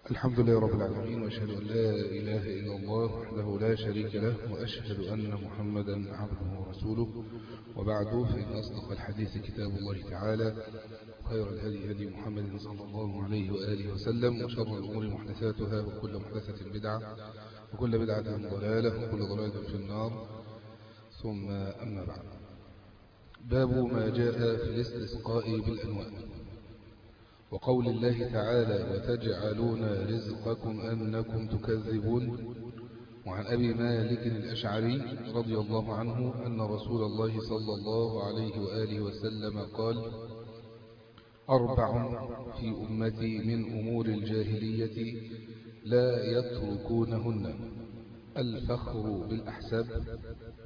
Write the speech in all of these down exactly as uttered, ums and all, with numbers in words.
الحمد لله رب العالمين، وأشهد أن لا إله إلا الله وحده لا شريك له، وأشهد أن محمدا عبده ورسوله. وبعد، فإن أصدق الحديث كتاب الله تعالى، وخير الهدي هدي محمد صلى الله عليه وآله وسلم، وشر الأمور محدثاتها، وكل محدثة بدعة، وكل بدعة ضلالة، وكل ضلالة في النار. ثم أما بعد، باب ما جاء في الاستسقاء بالأنواع، وقول الله تعالى: وتجعلون رزقكم أنكم تكذبون. وعن أبي مالك الأشعري رضي الله عنه أن رسول الله صلى الله عليه وآله وسلم قال: أربع في أمتي من أمور الجاهلية لا يتركونهن: الفخر بالأحساب،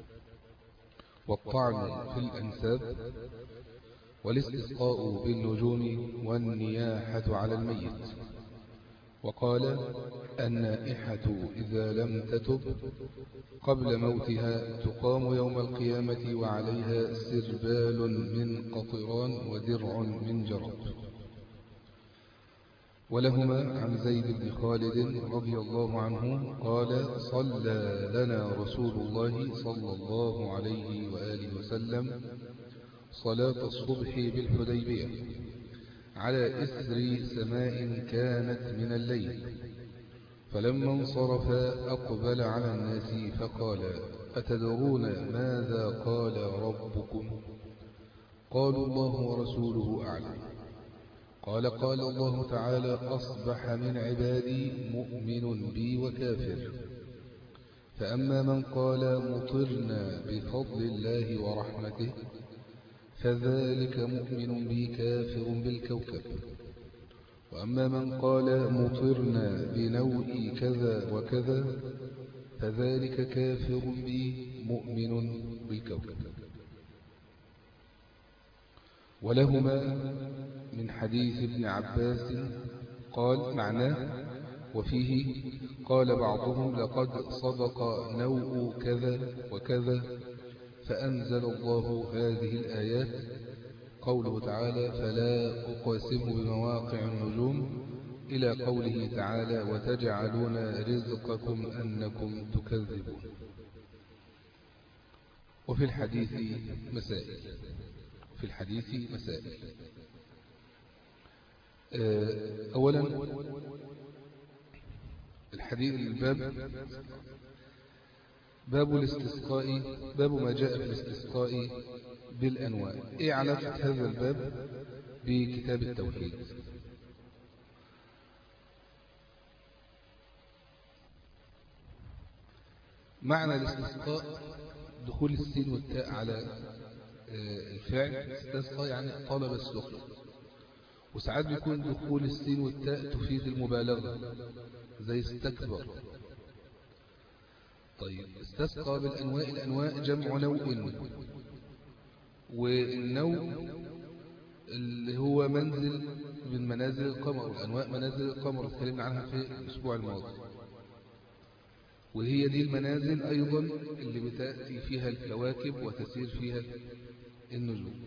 والطعن في الأنساب، والاستسقاء بالنجوم، والنياحة على الميت. وقال: النائحة إذا لم تتب قبل موتها تقام يوم القيامة وعليها سربال من قطران ودرع من جرب. ولهما عن زيد بن خالد رضي الله عنه قال: صلى لنا رسول الله صلى الله عليه وآله وسلم صلاة الصبح بالحديبية على إثر سماء كانت من الليل، فلما انصرف أقبل على الناس فقال: أتدرون ماذا قال ربكم؟ قالوا: الله ورسوله أعلم. قال: قال الله تعالى: أصبح من عبادي مؤمن بي وكافر، فأما من قال مطرنا بفضل الله ورحمته فذلك مؤمن بي كافر بالكوكب، وأما من قال مطرنا بنوء كذا وكذا فذلك كافر بي مؤمن بالكوكب. ولهما من حديث ابن عباس قال معناه: وفيه قال بعضهم: لقد صدق نوء كذا وكذا، فأنزل الله هذه الآيات، قوله تعالى: فلا أقسم بمواقع النجوم، إلى قوله تعالى: وتجعلون رزقكم أنكم تكذبون. وفي الحديث مسائل في الحديث مسائل أولا، الحديث الباب باب الاستسقاء، باب ما جاء في الاستسقاء بالأنواع. إيه علاقة هذا الباب بكتاب التوحيد؟ معنى الاستسقاء دخول السين والتاء على الفعل. استسقى يعني طلب السقي، وساعات بيكون دخول السين والتاء تفيد المبالغة زي استكبر. طيب، استسقى بالأنواع، الأنواع جمع نوء، والنوء اللي هو منزل من منازل القمر، والأنواع منازل القمر اتكلمنا عنها في الأسبوع الماضي، وهي دي المنازل أيضا اللي بتأتي فيها الكواكب وتسير فيها النجوم.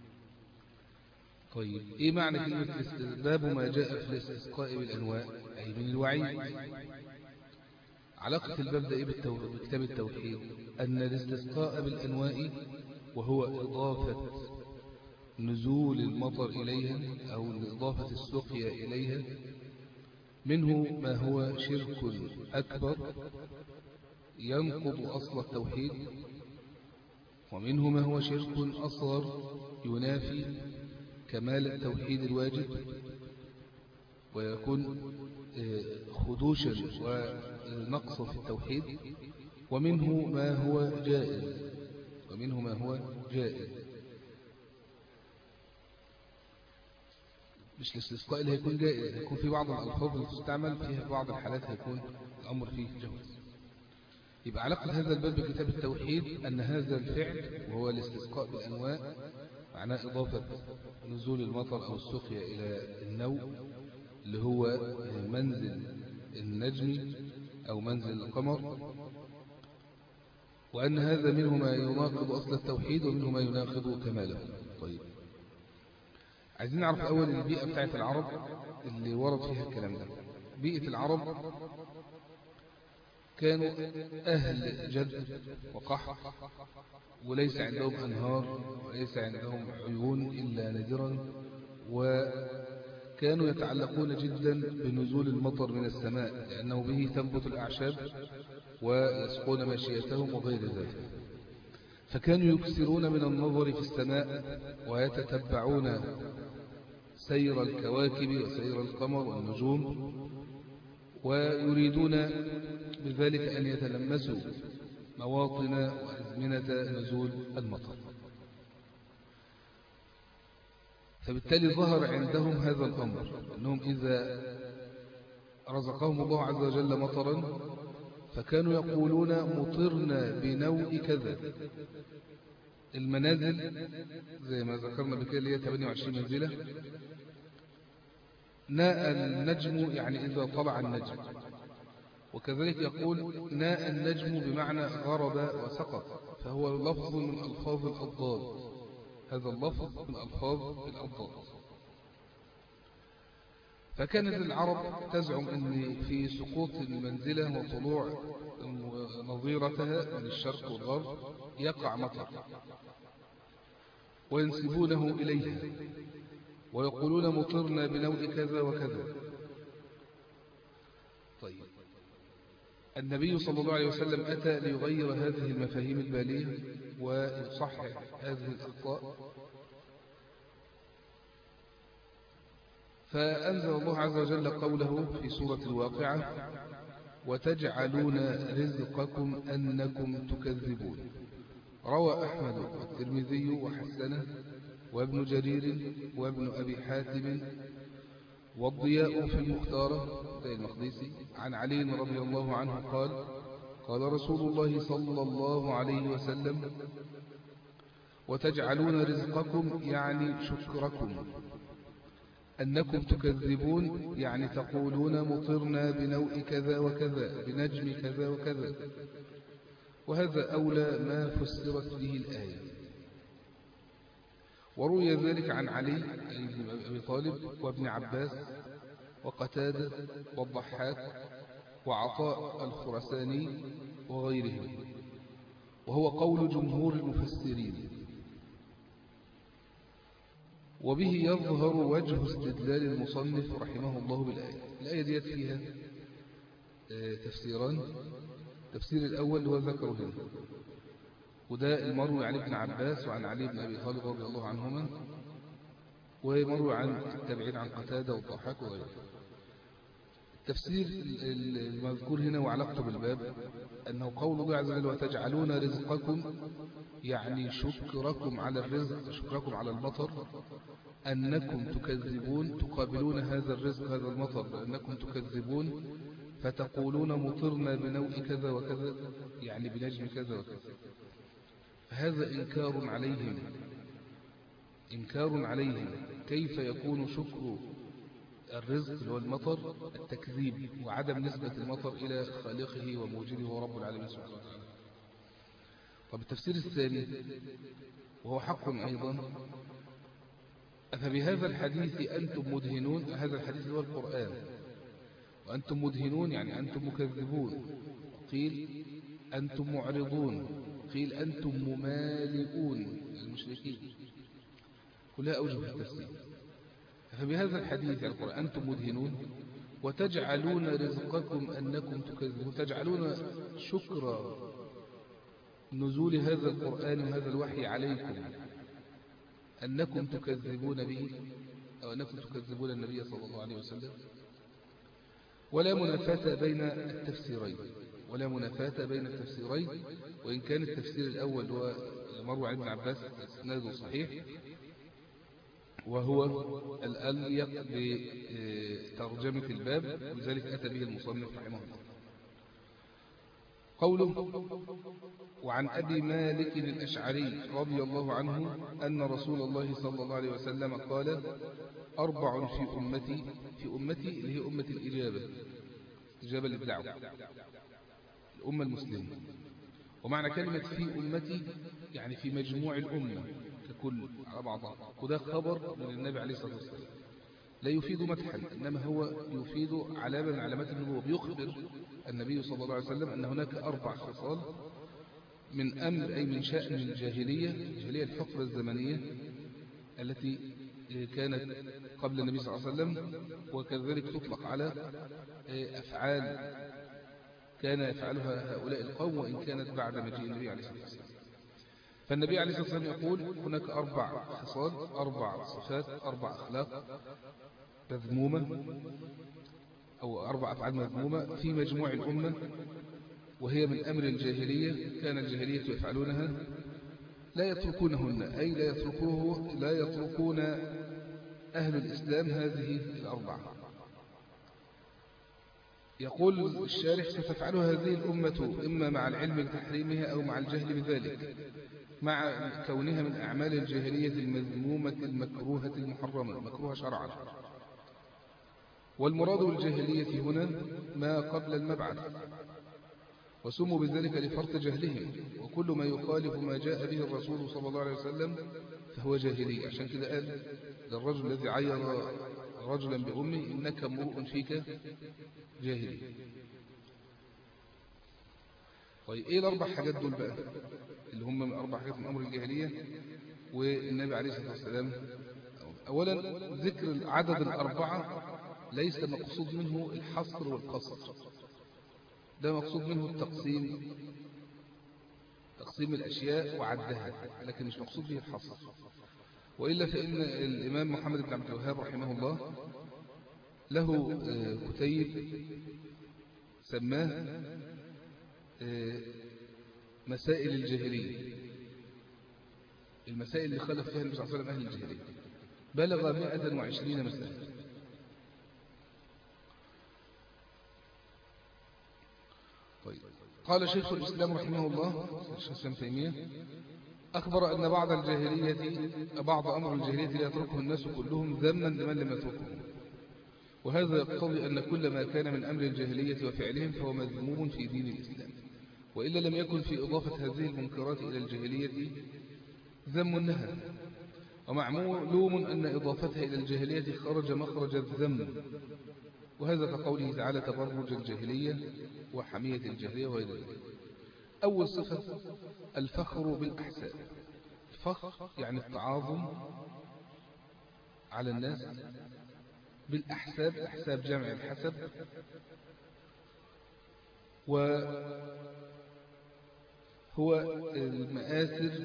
طيب، إيه معنى كلمة باب ما جاء في الاستسقاء بالأنواع؟ أي من الوعيد. علاقة الباب ده إيه بكتاب التوحيد؟ أن الاستسقاء بالأنواع وهو إضافة نزول المطر إليها أو إضافة السقيا إليها، منه ما هو شرك أكبر ينقض أصل التوحيد، ومنه ما هو شرك أصغر ينافي كمال التوحيد الواجب ويكون خدوشا ونقص في التوحيد، ومنه ما هو جائز ومنه ما هو جائز مش الاستسقاء اللي هيكون جائز، هيكون في بعض الألفاظ اللي تستعمل فيها في بعض الحالات هيكون الأمر فيه جواز. يبقى علاقة هذا الباب بكتاب التوحيد أن هذا الفعل وهو الاستسقاء بالأنواع معناه إضافة نزول المطر أو السقيا إلى النوء اللي هو منزل النجم أو منزل القمر، وأن هذا منه ما يناقض أصل التوحيد ومنه ما يناقض كماله. طيب، عايزين نعرف أول البيئة بتاعت العرب اللي ورد فيها الكلام ده. بيئة العرب كانوا أهل جد وقحط، وليس عندهم أنهار وليس عندهم عيون إلا نادرا، وكانوا يتعلقون جدا بنزول المطر من السماء لأنه به تنبت الأعشاب ويسقون ماشيتهم وغير ذلك. فكانوا يكثرون من النظر في السماء ويتتبعون سير الكواكب وسير القمر والنجوم، ويريدون بذلك أن يتلمسوا مواطن وأزمنة نزول المطر. فبالتالي ظهر عندهم هذا الأمر، أنهم إذا رزقهم الله عز وجل مطرا فكانوا يقولون مطرنا بنوء كذا. المنازل زي ما ذكرنا بكده اللي هي ثمانية وعشرين منزلة. ناء النجم يعني إذا طلع النجم، وكذلك يقول ناء النجم بمعنى غرب وسقط، فهو لفظ من ألفاظ الأضداد. هذا اللفظ من ألفاظ الأضداد. فكانت العرب تزعم أن في سقوط المنزلة وطلوع نظيرتها من الشرق والغرب يقع مطر، وينسبونه إليها ويقولون مطرنا بنوء كذا وكذا. طيب، النبي صلى الله عليه وسلم أتى ليغير هذه المفاهيم البالية ويصحح هذه الأخطاء، فأنزل الله عز وجل قوله في سورة الواقعة: وتجعلون رزقكم أنكم تكذبون. روى أحمد والترمذي وحسنه وابن جرير وابن أبي حاتم والضياء في المختارة زي المقدسي عن علي رضي الله عنه قال: قال رسول الله صلى الله عليه وسلم: وتجعلون رزقكم يعني شكركم أنكم تكذبون، يعني تقولون مطرنا بنوء كذا وكذا بنجم كذا وكذا. وهذا أولى ما فسرت به الآية. وروي ذلك عن علي بن أبي طالب وابن عباس وقتادة والضحاك وعطاء الخرساني وغيرهم، وهو قول جمهور المفسرين. وبه يظهر وجه استدلال المصنف رحمه الله بالآية. الآية ديت فيها تفسيران. التفسير الأول هو ذكره هنا، وده المروي عن ابن عباس وعن علي بن أبي طالب رضي الله عنهما، ومروي عن التابعين عن قتادة والضحاك وغيره. التفسير المذكور هنا وعلاقته بالباب أنه قول الله عز وجل: وتجعلون رزقكم يعني شكركم على الرزق، شكركم على المطر، أنكم تكذبون، تقابلون هذا الرزق هذا المطر بأنكم تكذبون، فتقولون مطرنا بنوء كذا وكذا يعني بنجم كذا وكذا. فهذا إنكار عليهم، إنكار عليهم. كيف يكون شكر الرزق اللي هو المطر التكذيب وعدم نسبة المطر إلى خالقه وموجده ورب العالمين سبحانه وتعالى. طب التفسير الثاني وهو حق أيضا: أفبهذا الحديث أنتم مدهنون. هذا الحديث هو القرآن. وأنتم مدهنون يعني أنتم مكذبون. قيل أنتم معرضون، قيل أنتم ممالئون المشركين. كلها أوجه في التفسير. فبهذا الحديث القرآن أنتم مدهنون، وتجعلون رزقكم أنكم تكذبون، تجعلون شكر نزول هذا القرآن وهذا الوحي عليكم أنكم تكذبون به، أو أنكم تكذبون النبي صلى الله عليه وسلم. ولا منافاة بين التفسيرين، ولا منافاة بين التفسيرين، وإن كان التفسير الأول هو مروي عن ابن عباس إسناده صحيح، وهو الأليق بترجمة الباب، ولذلك أتى به المصنف رحمه الله. قوله: وعن أبي مالك الأشعري رضي الله عنه أن رسول الله صلى الله عليه وسلم قال: أربع في أمتي. في أمتي اللي هي أمة الإجابة، إجابة للدعوة، الأمة المسلمة. ومعنى كلمة في أمتي يعني في مجموع الأمة ككل على بعضها، وده خبر من النبي عليه الصلاة والسلام. لا يفيد مدحا، إنما هو يفيد علامة من علامات النبوة. بيخبر النبي صلى الله عليه وسلم أن هناك أربع خصال من أمر أي من شأن الجاهلية، الجاهلية الحقبة الزمنية التي كانت قبل النبي صلى الله عليه وسلم، وكذلك تطلق على أفعال كان يفعلها هؤلاء القوم وإن كانت بعد مجيء النبي عليه الصلاة والسلام. فالنبي عليه الصلاة والسلام يقول هناك أربع خصال، أربع صفات، أربع أخلاق مذمومة أو أربع أفعال مذمومة في مجموع الأمة، وهي من أمر الجاهلية، كان الجاهلية يفعلونها لا يتركونهن، أي لا يتركوه لا يتركون أهل الإسلام هذه الأربعة. يقول الشارح ستفعلها هذه الأمة إما مع العلم بتحريمها أو مع الجهل بذلك، مع كونها من أعمال الجاهلية المذمومة المكروهة المحرمة، مكروهة شرعا. والمراد بالجاهلية هنا ما قبل المبعث، وسموا بذلك لفرط جهلهم، وكل ما يخالف ما جاء به الرسول صلى الله عليه وسلم فهو جاهلي. عشان كده قال للرجل الذي عير رجلا بأمه إنك امرؤ فيك جاهلي. طيب إيه الأربع حاجات دول بقى اللي هم من أربع حاجات من أمر الجاهلية والنبي عليه الصلاة والسلام؟ أولا ذكر عدد الأربعة ليس مقصود منه الحصر والقصر، ده مقصود منه التقسيم، تقسيم الأشياء وعدها، لكن مش مقصود به الحصر. وإلا فإن الإمام محمد بن عبد الوهاب رحمه الله له كتيب سماه مسائل الجاهلية، المسائل اللي خلف فيها النبي صلى الله عليه وسلم أهل الجاهلية، بلغ مئة وعشرين مسألة. طيب. قال شيخ الإسلام رحمه الله الشيخ الإسلام تيمية أخبر أن بعض الجاهلية بعض أمر الجاهلية لا يتركه الناس كلهم ذما لمن لم يتركه، وهذا يقتضي أن كل ما كان من أمر الجاهلية وفعلهم فهو مذموم في دين الإسلام، وإلا لم يكن في إضافة هذه المنكرات إلى الجاهلية ذم النهى، ومعلوم أن إضافتها إلى الجاهلية خرج مخرج الذم، وهذا كقوله تعالى تبرج الجاهلية وحمية الجاهلية وغير ذلك. أول صفة الفخر بالأحساب. الفخر يعني التعاظم على الناس بالأحساب، أحساب جمع الحسب، وهو المآثر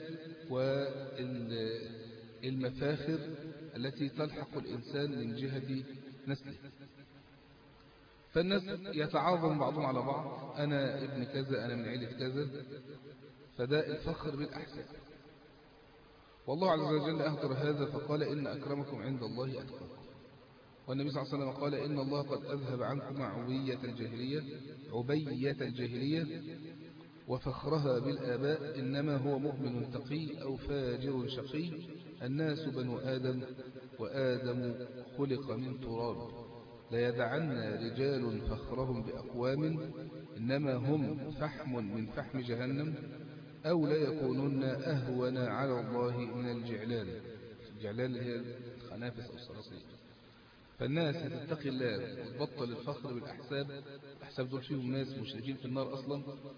والمفاخر التي تلحق الإنسان من جهة نسله. فالناس يتعاظم بعضهم على بعض، أنا ابن كذا، أنا من عيلة كذا، فده الفخر بالأحساب. والله عز وجل أهدر هذا فقال إن أكرمكم عند الله أتقاكم، والنبي صلى الله عليه وسلم قال إن الله قد أذهب عنكم عبية الجاهلية عبية الجاهلية وفخرها بالآباء، إنما هو مؤمن تقي أو فاجر شقي، الناس بنو آدم وآدم خلق من تراب، لا يدعن رجال فخرهم بأقوام إنما هم فحم من فحم جهنم، أو لا يكونن أهون على الله من الجعلان. الجعلان هي الخنافس أو الصراصير. فالناس تتقي الله وتبطل الفخر بالأحساب، الأحساب دول فيهم ناس مشركين في النار أصلا،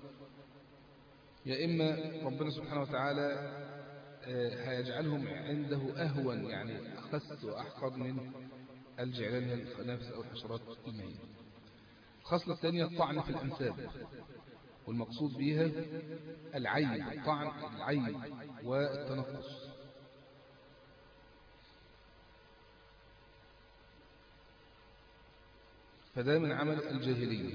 يا إما ربنا سبحانه وتعالى هيجعلهم عنده أهون، يعني أخس وأحقر من الجعلان هي الخنافس أو الحشرات المائية. الخصلة الثانية الطعن في الأنساب، والمقصود بها العيب، طعن العيب والتنقص. فده من عمل الجاهلية.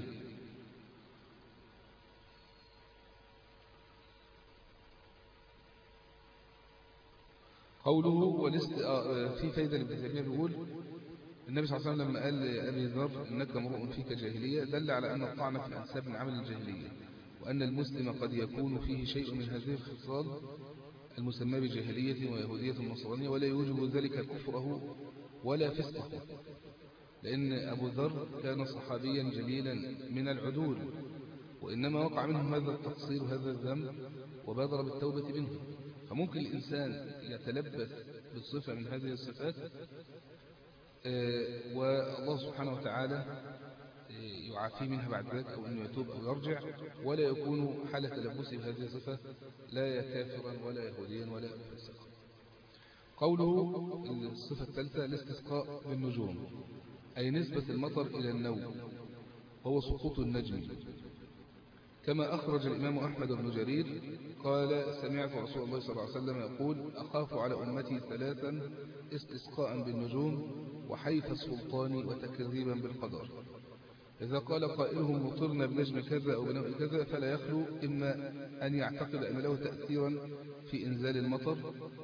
قوله ولست في فايدة لابن تيمية بيقول النبي صلى الله عليه وسلم لما قال لأبي ذر إنك امرؤ فيك جاهلية، دل على أن الطعن في الأنساب من عمل الجاهلية، وأن المسلم قد يكون فيه شيء من هذه الخصال المسمى بجاهلية ويهودية النصرانية، ولا يوجب ذلك كفره ولا فسقه، لأن أبو ذر كان صحابيا جليلا من العدول، وإنما وقع منهم هذا التقصير وهذا الذنب وبادر بالتوبة منه. فممكن الإنسان يتلبس بالصفة من هذه الصفات والله سبحانه وتعالى يعافيه منها بعد ذلك أو أنه يتوب أو يرجع، ولا يكون حالة تلبسه بهذه الصفة لا كافرا ولا يهوديا ولا فاسقا. قوله الصفة الثالثة الاستسقاء بالنجوم، أي نسبة المطر إلى النوم وهو سقوط النجم، كما أخرج الإمام أحمد بن جرير قال سمعت رسول الله صلى الله عليه وسلم يقول أخاف على أمتي ثلاثا استسقاء بالنجوم وحيف السلطان وتكذيبا بالقدر. إذا قال قائلهم مطرنا بنجم كذا أو بنوع كذا فلا يخلو إما أن يعتقد أن له تأثيرا في إنزال المطر،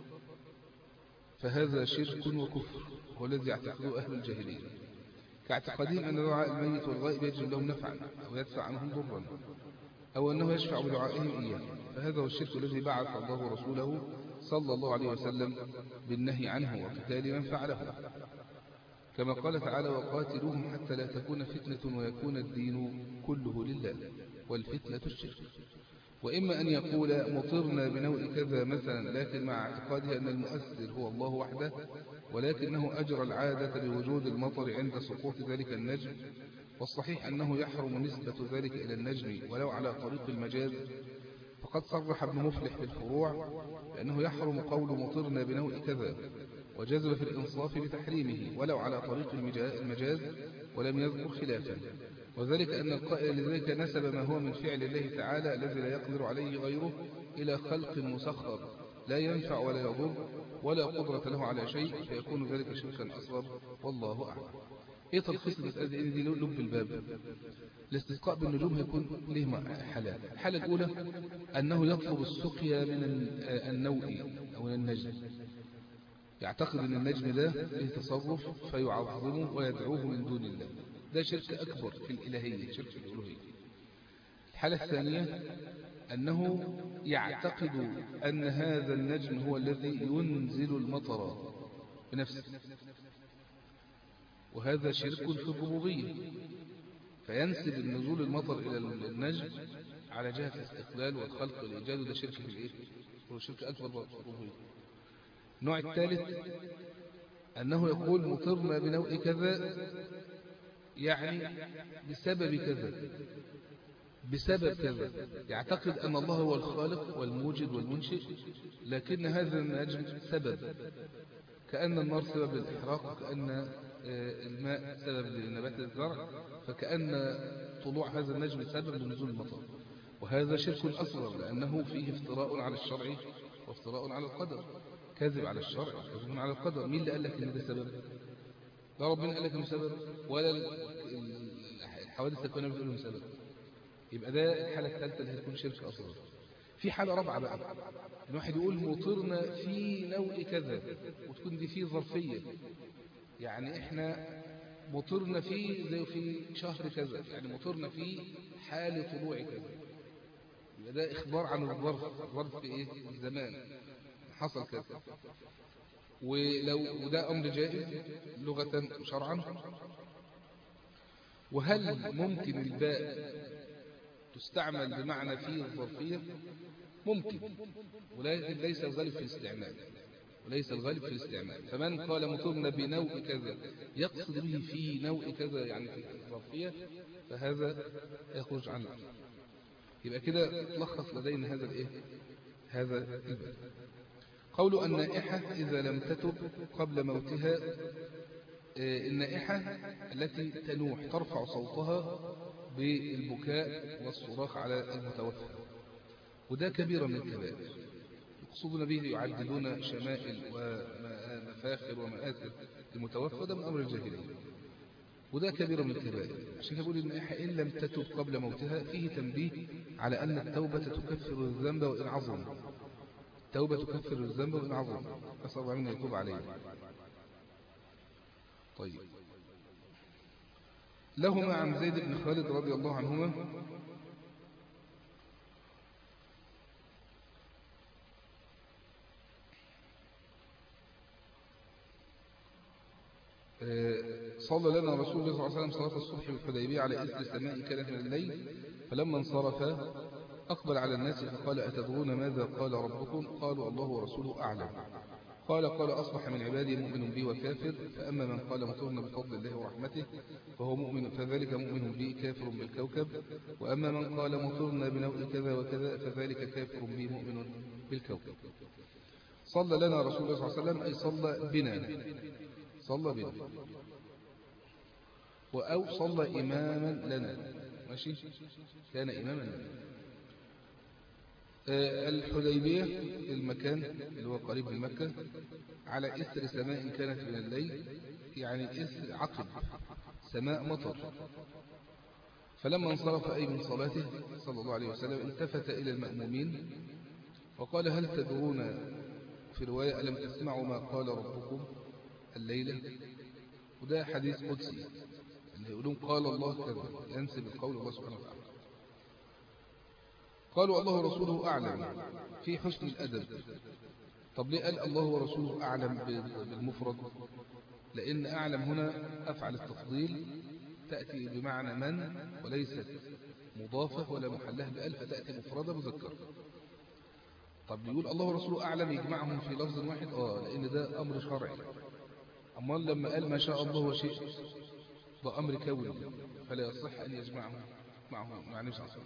فهذا شرك وكفر هو الذي يعتقده أهل الجاهلية، كاعتقادهم أن دعاء الميت والغائب يجلب لهم نفعا أو يدفع عنهم ضرا، أو أنه يشفع بدعائهم إياه، فهذا هو الشرك الذي بعث الله رسوله صلى الله عليه وسلم بالنهي عنه وقتال من فعله، كما قال تعالى وقاتلوهم حتى لا تكون فتنة ويكون الدين كله لله والفتنة الشرك. وإما أن يقول مطرنا بنوع كذا مثلا، لكن مع اعتقاده أن المؤثر هو الله وحده، ولكنه أجرى العادة بوجود المطر عند سقوط ذلك النجم، والصحيح أنه يحرم نسبة ذلك إلى النجم ولو على طريق المجاز، فقد صرح ابن مفلح في الفروع بأنه يحرم قول مطرنا بنوع كذا، وجزم في الإنصاف بتحريمه ولو على طريق المجاز ولم يذكر خلافا، وذلك أن القائل لذلك نسب ما هو من فعل الله تعالى الذي لا يقدر عليه غيره إلى خلق مسخر لا ينفع ولا يضر ولا قدرة له على شيء، فيكون ذلك شركا أصغر والله أعلم. إيه تلخيص المسألة دي؟ دي لب الباب. الاستسقاء بالنجوم هيكون له حالات. الحالة الأولى أنه يطلب السقيا من النوء أو النجم، يعتقد أن النجم ده له تصرف فيعظمه ويدعوه من دون الله، ده شرك أكبر في الإلهية، شرك في الألوهية. الحالة الثانية أنه يعتقد أن هذا النجم هو الذي ينزل المطر بنفسه، وهذا شرك في الربوبية، فينسب النزول المطر إلى النجم على جهة الاستقلال والخلق والإيجاد، وده شرك في الإيه؟ هو شرك أكبر في الربوبية. النوع الثالث أنه يقول مطرنا بنوع كذا، يعني بسبب كذا بسبب كذا، يعتقد أن الله هو الخالق والموجد والمنشئ، لكن هذا النجم سبب، كأن النار سبب للإحراق، وكأن الماء سبب لنبات الزرع، فكأن طلوع هذا النجم سبب لنزول المطر، وهذا شرك أصغر لأنه فيه افتراء على الشرع وافتراء على القدر، كذب على الشرع وكذب على القدر. مين اللي قال لك ان ده سبب؟ لا ربنا قال لك انه سبب ولا الحوادث الكونيه بتقول انه سبب. يبقى ده الحاله الثالثه اللي هتكون شرك اصغر. في حاله رابعه بقى، ان واحد يقول مطرنا في نوع كذا، وتكون دي فيه ظرفيه، يعني احنا مطرنا فيه زي في شهر كذا، يعني مطرنا في حال طلوع كذا، يبقى ده اخبار عن الظرف، ظرف في ايه؟ الزمان حصل كذا. ولو وده أمر جائز لغة وشرعا. وهل ممكن الباء تستعمل بمعنى فيه الظرفية؟ ممكن، ولكن ليس الغالب في الاستعمال، وليس الغالب في الاستعمال. فمن قال مطرنا بنوع كذا يقصد به في نوع كذا يعني في الظرفية، فهذا يخرج عنه. يبقى كده تلخص لدينا هذا الايه؟ هذا الباب. قول النائحة إذا لم تتب قبل موتها، النائحة التي تنوح ترفع صوتها بالبكاء والصراخ على المتوفى، وده كبيرة من الكبائر يقصدون به يعدلون شمائل ومفاخر ومآثر المتوفى، ده من أمر الجاهلية، وده كبيرة من الكبائر. عشان يقول النائحة إن لم تتب قبل موتها، فيه تنبيه على أن التوبة تكفر الذنب وإن عظم، التوبة تكفر الذنب وإن عظم، أسأل الله أن يتوب عليه. طيب، لهما عن زيد بن خالد رضي الله عنهما صلى لنا رسول الله صلى الله عليه وسلم صلاة الصبح بالحديبية على إثر سماء كانت من الليل، فلما انصرف أقبل على الناس فقال أتدرون ماذا قال ربكم؟ قالوا الله ورسوله أعلم. قال قال أصبح من عبادي مؤمن بي وكافر، فأما من قال مطرنا بفضل الله ورحمته فهو مؤمن فذلك مؤمن بي كافر بالكوكب، وأما من قال مطرنا بنوء كذا وكذا فذلك كافر بي مؤمن بالكوكب. صلى لنا رسول الله صلى الله عليه وسلم أي صلى بنا، صلى بنا، أو صلى إماما لنا، ماشي، كان إماما لنا. الحديبية المكان اللي هو قريب من مكة على إثر سماء كانت من الليل، يعني إثر عقب سماء مطر. فلما انصرف أي من صلاته صلى الله عليه وسلم التفت إلى المأمومين وقال هل تدرون، في رواية ألم تسمعوا ما قال ربكم الليلة؟ وده حديث قدسي، اللي يقولون قال الله كذا، ينسب القول الله سبحانه وتعالى. قالوا الله ورسوله أعلم، في حسن الأدب. طب ليه قال الله ورسوله أعلم بالمفرد؟ لأن أعلم هنا أفعل التفضيل تأتي بمعنى من وليست مضافة ولا محلها بألف، فتأتي مفردة مذكرة. طب يقول الله ورسوله أعلم يجمعهم في لفظ واحد؟ آه لأن ده أمر شرعي. أما لما قال ما شاء الله وشيء ده أمر كوني، فلا يصح أن يجمعهم معه مع نفس عصر،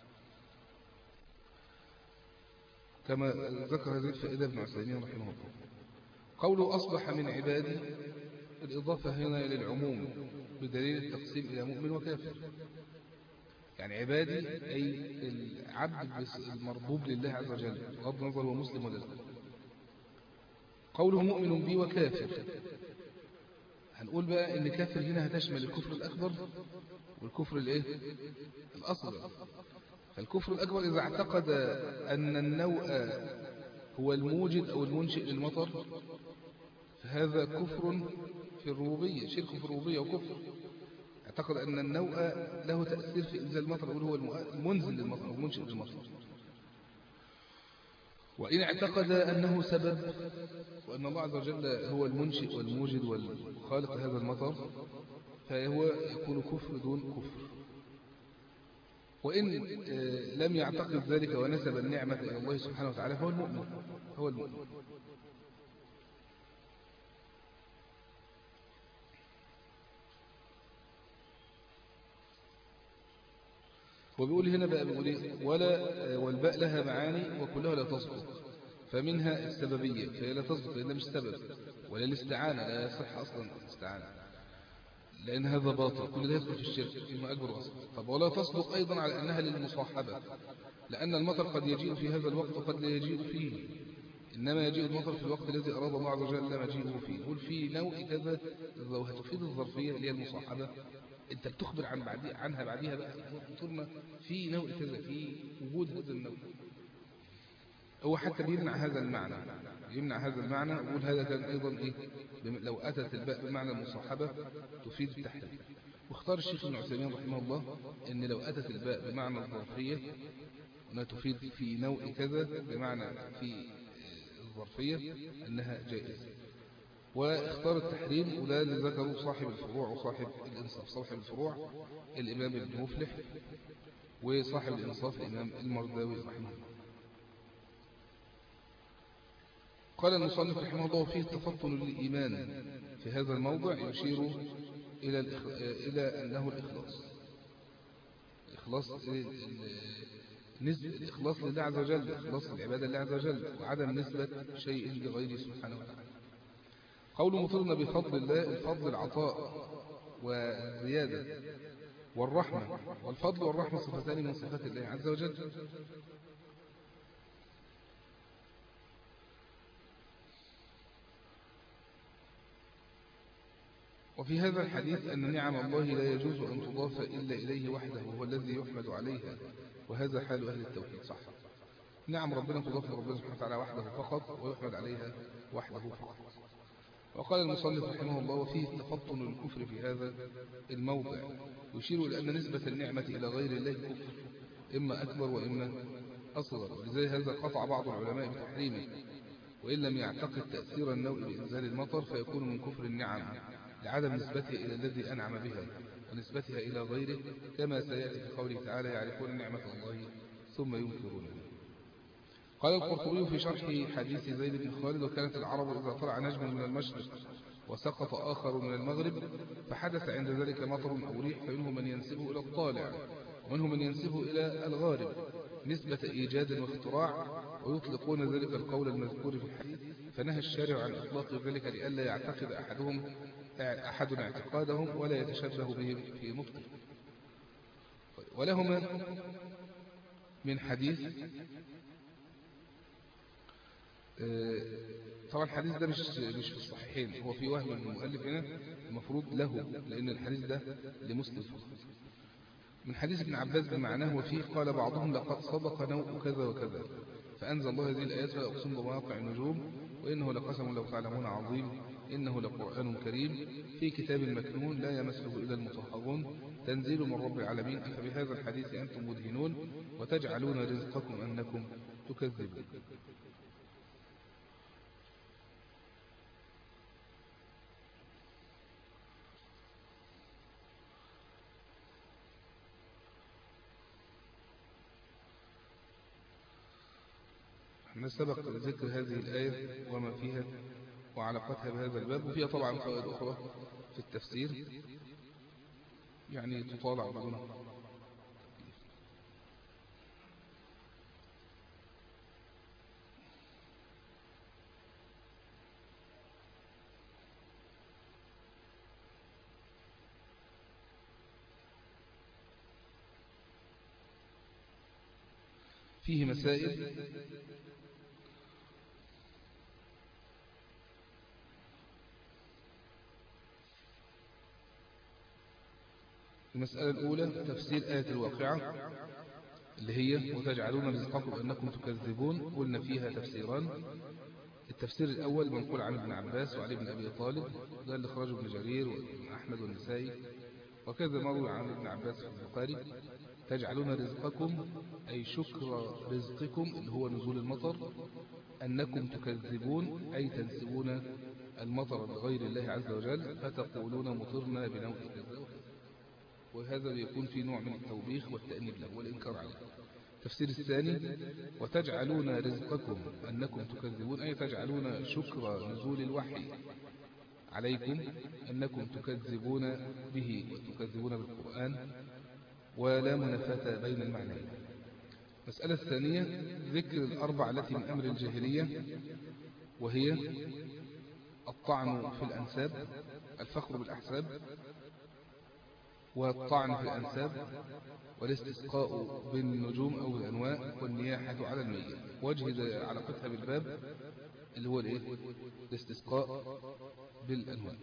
كما ذكر هذه الفائدة ابن عثيمين رحمه الله. قوله أصبح من عبادي، الإضافة هنا للعموم بدليل التقسيم إلى مؤمن وكافر. يعني عبادي أي العبد المربوب لله عز وجل بغض النظر هو مسلم ولا لا. قوله مؤمن بي وكافر، هنقول بقى إن كافر هنا هتشمل الكفر الأكبر والكفر الإيه؟ الأصغر. فالكفر الأكبر إذا اعتقد أن النوء هو الموجد أو المنشئ للمطر فهذا كفر في الربوبية، شرك في الربوبية وكفر. اعتقد أن النوء له تأثير في إنزال المطر، يقول هو المنزل للمطر أو المنشئ للمطر. وإن اعتقد أنه سبب وأن الله عز وجل هو المنشئ والموجد والخالق هذا المطر فهو يكون كفر دون كفر. وإن لم يعتقد ذلك ونسب النعمة إلى الله سبحانه وتعالى فهو المؤمن، هو المؤمن. وبيقول هنا بقى بيقول ايه ولا والباء لها معاني وكلها لا تصدق، فمنها السببية فهي لا تصدق لأنها مش سبب، ولا الاستعانة لا يصح أصلا الاستعانة لأن هذا باطل، كل ده يدخل في الشرك فيما أكبر أصلا. طب ولا تصدق أيضا على أنها للمصاحبة، لأن المطر قد يجيء في هذا الوقت وقد لا يجيء فيه، إنما يجيء المطر في الوقت الذي أراد الله عز وجل مجيئه فيه. يقول في نوع كذا لو هتفيد الظرفية اللي هي المصاحبة أنت بتخبر عن بعدي عنها بعديها بقى مطرنا في نوع كذا في وجود هذا النوع. هو حتى بيمنع هذا المعنى، يمنع هذا المعنى ويقول هذا كان أيضا إيه لو أتت الباء بمعنى المصاحبة تفيد التحريم. واختار الشيخ ابن عثيمين رحمه الله أن لو أتت الباء بمعنى الظرفية أنها تفيد في نوع كذا بمعنى في الظرفية أنها جائزة. واختار التحريم وده اللي ذكره صاحب الفروع وصاحب الإنصاف. صاحب الفروع الإمام ابن مفلح، وصاحب الإنصاف الإمام المرداوي رحمه الله. قال المصنف رحمه الله فيه تفطن للإيمان في هذا الموضع يشير إلى إلى أنه الإخلاص، الإخلاص نسبة الإخلاص لله عز وجل، إخلاص العبادة لله عز وجل، وعدم نسبة شيء لغيره سبحانه وتعالى. قول مطرنا بفضل الله، الفضل العطاء والزيادة والرحمة، والفضل والرحمة صفتان من صفات الله عز وجل. وفي هذا الحديث أن نعم الله لا يجوز أن تضاف إلا إليه وحده وهو الذي يحمد عليها، وهذا حال أهل التوحيد. صح، نعم ربنا تضاف لربنا سبحانه وتعالى وحده فقط ويحمد عليها وحده فقط. وقال المصنف رحمه الله وفيه تفطن الكفر في هذا الموضع يشير إلى أن نسبة النعمة إلى غير الله كفر، إما أكبر وإما أصغر. ولذلك هذا قطع بعض العلماء بتحريمه، وإن لم يعتقد تأثير النوء بإنزال المطر فيكون من كفر النعم لعدم نسبتها إلى الذي أنعم بها ونسبتها إلى غيره، كما سيأتي في قوله تعالى يعرفون نعمة الله ثم ينكرونها. قال القرطبي في شرح حديث زيد بن خالد: وكانت العرب إذا طلع نجم من المشرق وسقط آخر من المغرب فحدث عند ذلك مطر أو ريح، فمنهم من ينسبه إلى الطالع ومنهم من ينسبه إلى الغارب نسبة إيجاد واختراع، ويطلقون ذلك القول المذكور في الحديث، فنهى الشارع عن إطلاق ذلك لئلا يعتقد أحدهم أحد اعتقادهم ولا يتشبه بهم في نطقه. ولهما من حديث، طبعا الحديث ده مش مش في الصحيحين، هو في وهم من المؤلف هنا، المفروض له لأن الحديث ده لمسلم فقط. من حديث ابن عباس بمعناه وفيه: قال بعضهم: لقد صدق نوء كذا وكذا، فأنزل الله هذه الآيات: فلا أقسم بمواقع النجوم وإنه لقسم لو تعلمون عظيم إنه لقرآن كريم في كتاب مكنون لا يمسه إلا المطهرون تنزيل من رب العالمين، أفبهذا الحديث أنتم مدهنون وتجعلون رزقكم أنكم تكذبون. احنا سبق ذكر هذه الآية وما فيها وعلاقتها بهذا الباب، وفيها طبعا فوائد أخرى في التفسير يعني تطالع بدون. فيه مسائل المسألة الأولى تفسير آية الواقعة اللي هي: وتجعلون رزقكم أنكم تكذبون. قلنا فيها تفسيران. التفسير الأول منقول عن ابن عباس وعلي بن أبي طالب، ده اللي خرجه ابن جرير وابن أحمد والنسائي، وكذا مروي عن ابن عباس في البخاري: تجعلون رزقكم أي شكر رزقكم اللي هو نزول المطر، أنكم تكذبون أي تنسبون المطر لغير الله عز وجل، فتقولون مطرنا بنوء كذا وكذا. وهذا يكون في نوع من التوبيخ والتأنيب له والإنكار عليه. التفسير الثاني: وتجعلون رزقكم أنكم تكذبون أي تجعلون شكر نزول الوحي عليكم أنكم تكذبون به وتكذبون بالقرآن، ولا منافاة بين المعنيين. المسألة الثانية ذكر الأربع التي من أمر الجاهلية، وهي الطعن في الأنساب، الفخر بالأحساب، والطعن في الأنساب، والاستسقاء بالنجوم أو الأنواء، والنياحة على الميت. وجه علاقتها بالباب اللي هو الايه؟ الاستسقاء بالأنواء.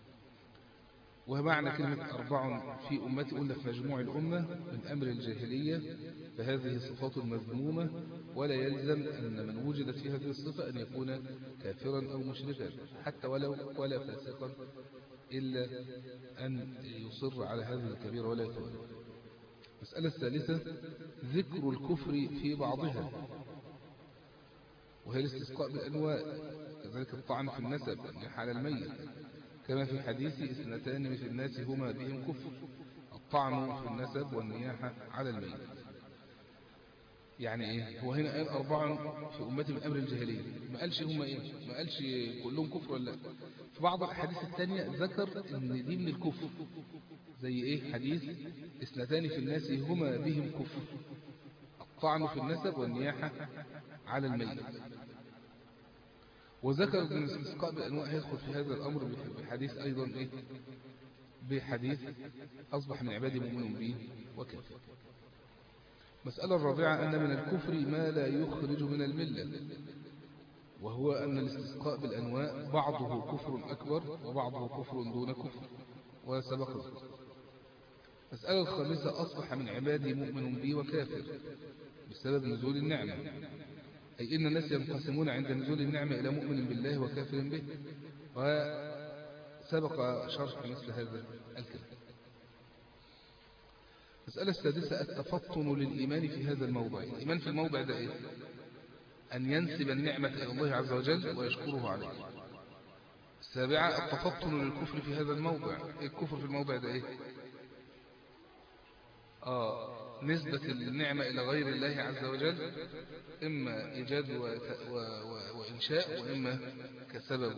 ومعنى كلمة أربع في أمتي قلنا في مجموع الأمة من أمر الجاهلية، فهذه صفات مذمومة، ولا يلزم أن من وجدت في هذه الصفة أن يكون كافرا أو مشركا حتى ولو ولا فاسقا، إلا أن يصر على هذه الكبيرة ولا يتوب. المسألة الثالثة ذكر الكفر في بعضها، وهي الاستسقاء بالأنواء، كذلك الطعن في النسب والنياحة على الميت، كما في حديث اثنتان في الناس هما بهم كفر: الطعن في النسب والنياحة على الميت. يعني ايه؟ هو هنا قال أربعة في أمتي من أمر الجاهلية، ما قالش هما ايه؟ ما قالش كلهم كفر ولا لا. في بعض الأحاديث الثانية ذكر ان دي من الكفر، زي ايه؟ حديث اثنتان في الناس هما بهم كفر: الطعن في النسب والنياحة على الميت. وذكر ان الاستسقاء بالأنواع هيدخل في هذا الأمر بحديث أيضا ايه؟ بحديث أصبح من عبادي مؤمن به وكافر. مسألة الرابعة أن من الكفر ما لا يخرج من الملة، وهو أن الاستسقاء بالأنواع بعضه كفر أكبر وبعضه كفر دون كفر، وسبق ذلك. مسألة الخامسة أصبح من عبادي مؤمن به وكافر بسبب نزول النعمة، أي إن الناس ينقسمون عند نزول النعمة إلى مؤمن بالله وكافر به، وسبق شرح مثل هذا الكلام. المسألة السادسة التفطن للإيمان في هذا الموضع. الإيمان في الموضع ده إيه؟ أن ينسب النعمة إلى الله عز وجل ويشكره عليه. السابعة التفطن للكفر في هذا الموضع. الكفر في الموضع ده إيه؟ آه نسبة النعمة إلى غير الله عز وجل، إما إيجاد وإنشاء، وإما كسبب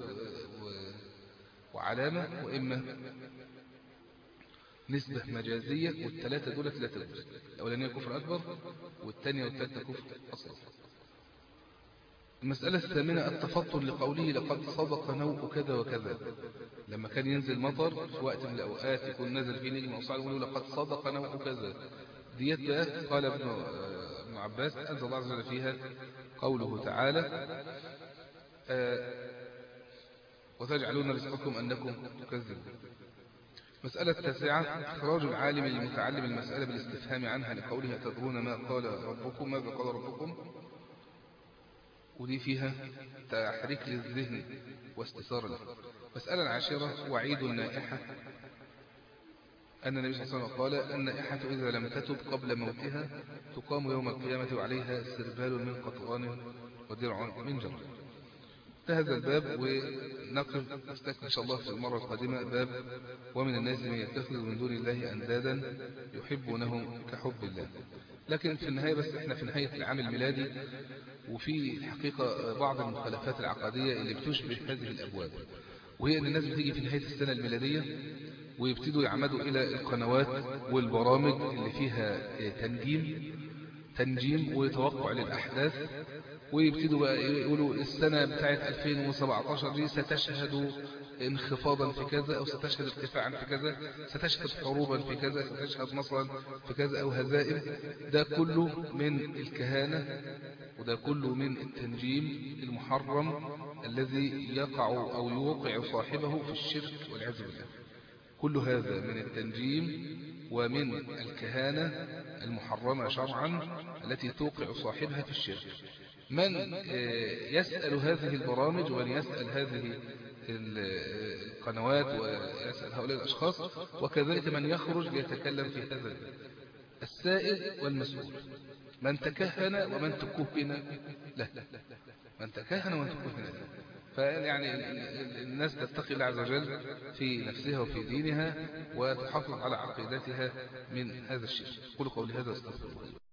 وعلامة، وإما نسبة مجازية. والثلاثة دولة لا تجوز. الأولانية كفر أكبر، والثانية والثالثة كفر أصغر. المسألة الثامنة التفطن لقوله لقد صدق نوء كذا وكذا. لما كان ينزل مطر في وقت من الأوقات يكون نزل فيه نجم أو صعد يقولوا لقد صدق نوء كذا. ديت بقى قال ابن عباس أنزل الله عز وجل فيها قوله تعالى آه وتجعلون رزقكم أنكم تكذبون. مسألة التاسعة إخراج العالم المتعلم المسألة بالاستفهام عنها لقوله أتدرون ما قال ربكم ماذا قال ربكم، ودي فيها تحريك للذهن واستثار له. مسألة العاشرة وعيد النائحة، أن النبي صلى الله عليه وسلم قال النائحة إذا لم تتب قبل موتها تقام يوم القيامة وعليها سربال من قطران ودرع من جمر. هذا الباب، ونقف نستكمل إن شاء الله في المرة القادمة باب ومن الناس من يتخذ من دون الله أندادا يحبونهم كحب الله. لكن في النهاية بس احنا في نهاية العام الميلادي، وفي الحقيقة بعض المخالفات العقدية اللي بتشبه هذه الأبواب، وهي أن الناس بتيجي في نهاية السنة الميلادية ويبتدوا يعمدوا إلى القنوات والبرامج اللي فيها تنجيم تنجيم وتوقع للأحداث، ويبتدوا بقى يقولوا السنة بتاعت ألفين وسبعة عشر دي ستشهد انخفاضا في كذا، أو ستشهد ارتفاعا في كذا، ستشهد حروبا في كذا، ستشهد نصرا في كذا أو هزائم. ده كله من الكهانة، وده كله من التنجيم المحرم الذي يقع أو يوقع صاحبه في الشرك والعياذ بالله. كل هذا من التنجيم ومن الكهانة المحرمة شرعا التي توقع صاحبها في الشرك. من يسأل هذه البرامج ومن يسأل هذه القنوات ويسأل هؤلاء الأشخاص، وكذلك من يخرج ليتكلم في هذا السائل والمسؤول، من تكهن ومن تكهن له من تكهن ومن تكهن له. فيعني الناس تتقي الله عز وجل في نفسها وفي دينها وتحافظ على عقيدتها من هذا الشيء. قولوا قولي هذا استغفر الله.